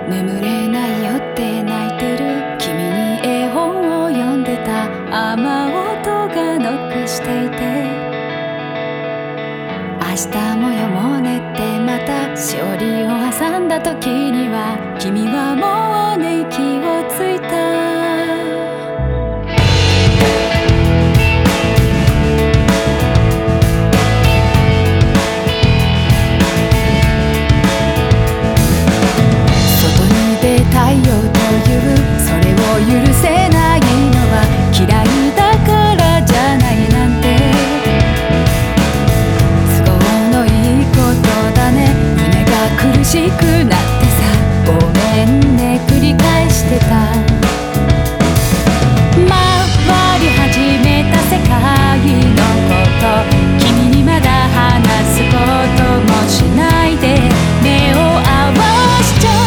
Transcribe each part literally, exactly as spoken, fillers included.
眠れないよって泣いてる君に絵本を読んでた。雨音がノックしていて、明日も読もうねってまたしおりを挟んだ時には、君はもうね息をついた。太陽というそれを許せないのは嫌いだからじゃないなんて、都合のいいことだね。胸が苦しくなってさ、ごめんね繰り返してた。回り始めた世界のこと君にまだ話すこともしないで、目を合わしちゃ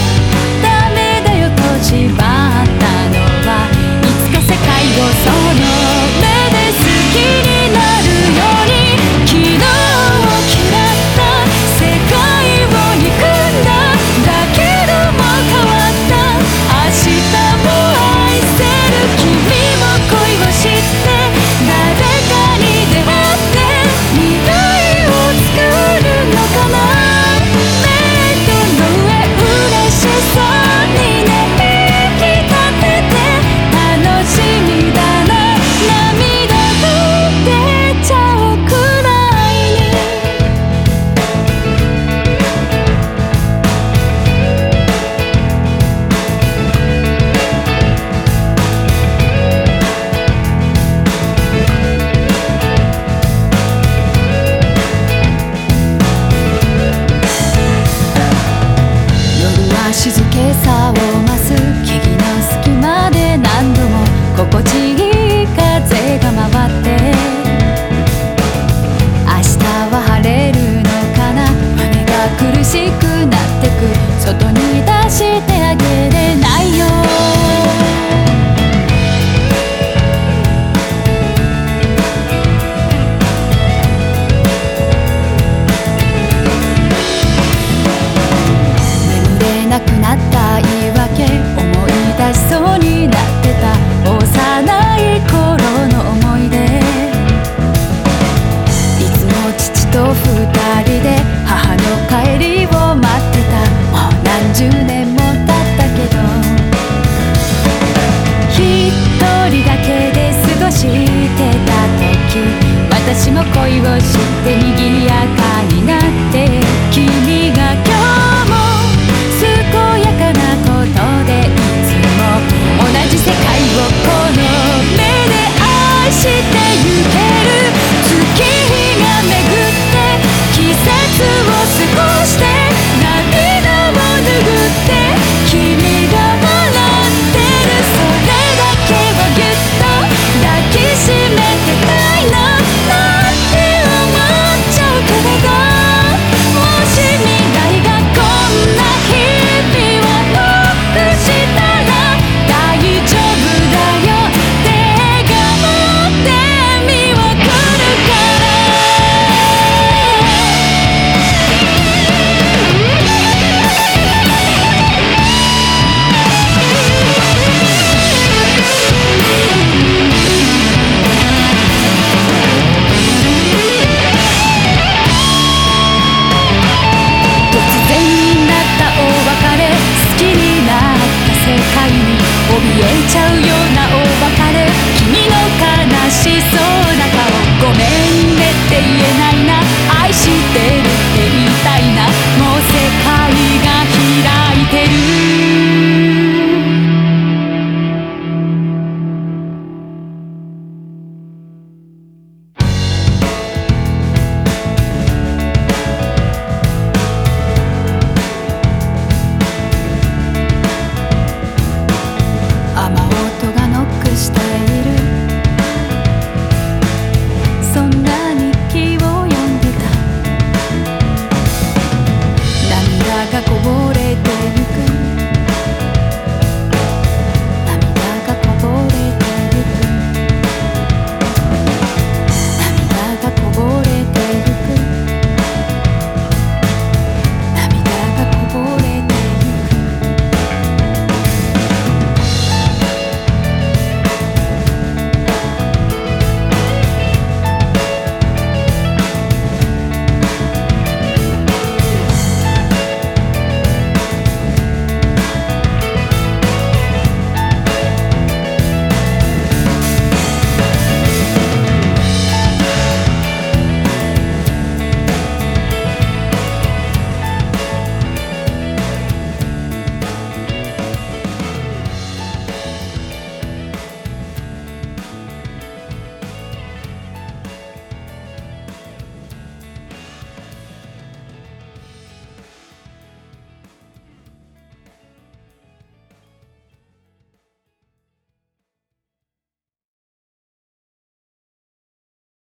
縛ったのはいつか世界をその目で好きになるように、昨日を嫌った世界を憎んだだけども変わった、明日も愛せる君も恋を知って誰かに出会って未来を作るのかな。ベッドの上嬉しそうにね静けさを増す木々の隙間で何度も心地いい風が回って、明日は晴れるのかな。胸が苦しくなってく、外に出してあげれないよ。なくなった言い訳思い出しそうになってた。幼い頃の思い出、いつも父と二人で母の帰りを待ってた。もう何十年も経ったけど、一人だけで過ごしてた時、私も恋をして賑やか